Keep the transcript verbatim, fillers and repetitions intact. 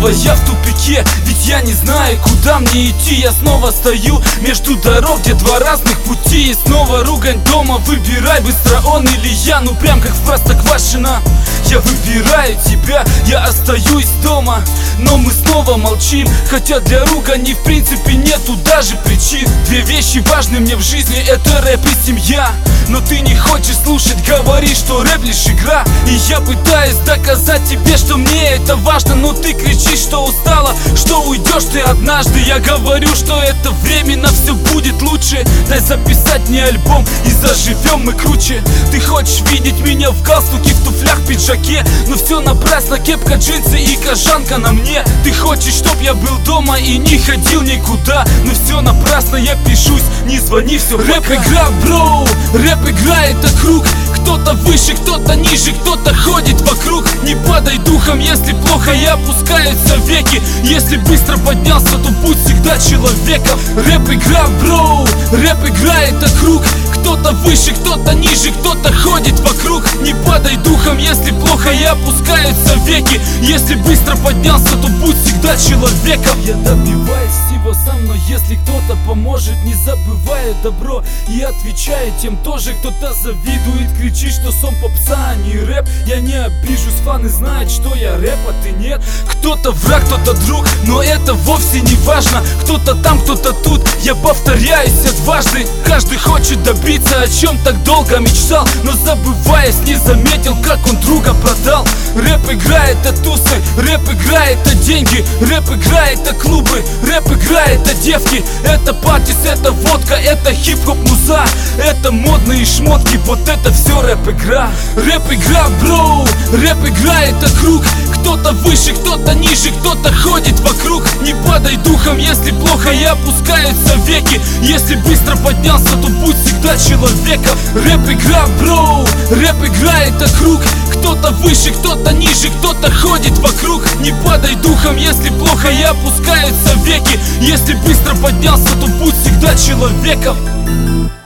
снова я в тупике, ведь я не знаю, куда мне идти. Я снова стою между дорог, где два разных пути. И снова ругань дома, выбирай быстро, он или я. Ну прям как в Простоквашино. Я выбираю тебя, я остаюсь дома. Но мы снова молчим, хотя для ругани в принципе нету даже причин. Две вещи важны мне в жизни, это рэп и семья. Но ты не хочешь слушать, говоришь, что рэп лишь игра. И я пытаюсь доказать тебе, что мне это важно. Но ты кричишь, что устала, что уйдешь ты однажды. Я говорю, что это временно, все будет лучше. Дай записать мне альбом и заживем мы круче. Ты хочешь видеть меня в галстуке, в туфлях, пиджаке, но все напрасно, кепка, джинсы и кожанка на мне. Ты хочешь, чтоб я был дома и не ходил никуда, но все напрасно, я пишусь, не звони, все пока. Рэп игра, бро, рэп игра это круг. Кто-то выше, кто-то ниже, кто-то ходит вокруг. Не падай духом, если плохо, и опускаются веки. Если быстро поднялся, то будь всегда человеком. Рэп игра, бро, рэп игра это круг. Кто-то выше, кто-то ниже, кто-то ходит вокруг. Не падай духом, если плохо, и опускаются веки. Если быстро поднялся, то будь всегда человеком. Я добиваюсь всего сам, но если кто-то поможет, не забываю добро и отвечаю тем тоже. Кто-то завидует, кричит, что сон попса, а не рэп. Я не обижусь, фаны знают, что я рэп, а ты нет. Кто-то враг, кто-то друг, но это вовсе не важно. Кто-то там, кто-то тут, я повторяюсь дважды. Каждый хочет добиться, о чем так долго мечтал, но забываясь, не заметил, как он друга продал. Рэп игра это тусы, рэп игра это деньги, рэп игра это клубы, рэп игра это девки, это патис, это водка, это хип-хоп муза, это модные шмотки, вот это все рэп игра. Рэп игра, бро, рэп игра это круг. Кто-то выше, кто-то ниже, кто-то ходит вокруг. Не падай духом, если плохо, и опускаются веки. Если быстро поднялся, то будь всегда человеком. Рэп игра, бро, рэп игра это круг. Кто-то выше, кто-то ниже, кто-то ходит вокруг. Не падай духом, если плохо, и опускаются веки. Если быстро поднялся, то будь всегда человеком.